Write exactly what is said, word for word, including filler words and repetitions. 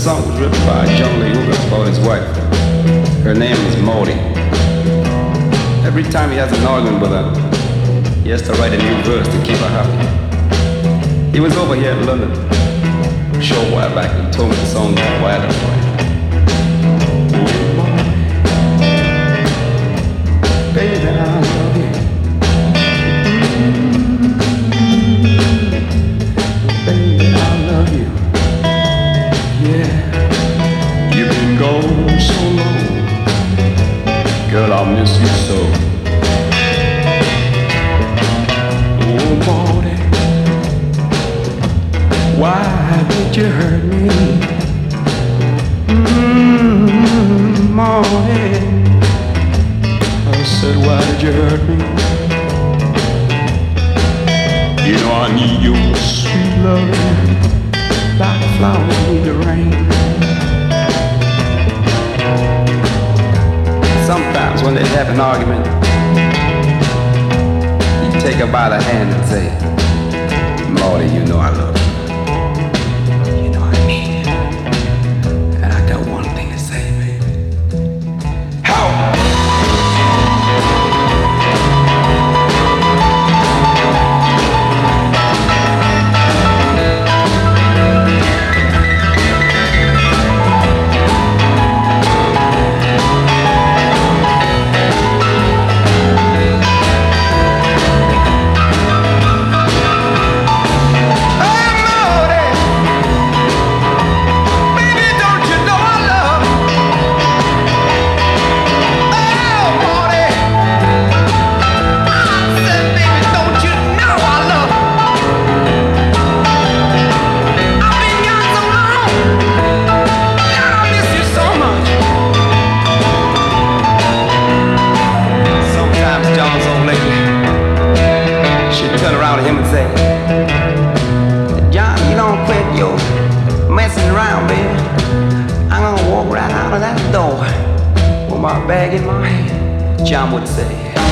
song was written by John Lee Hooker about his wife. Her name is Maudie. Every time he has an argument with her, he has to write a new verse to keep her happy. He was over here in London a short while back and told me the song was wild and right. Baby, I love you. Baby, I love you. Yeah, you've been gone so long. Girl, I'll miss you so. Oh, Maudie, why did you hurt me? Mm-hmm, Maudie, I said, why did you hurt me? You know I need your sweet loving, like flowers need the rain. Sometimes when they have an argument, you take her by the hand and say, Maudie, you know I love you. You know I mean it. And I got one thing to say, baby. How? Bag in my hand, John would say.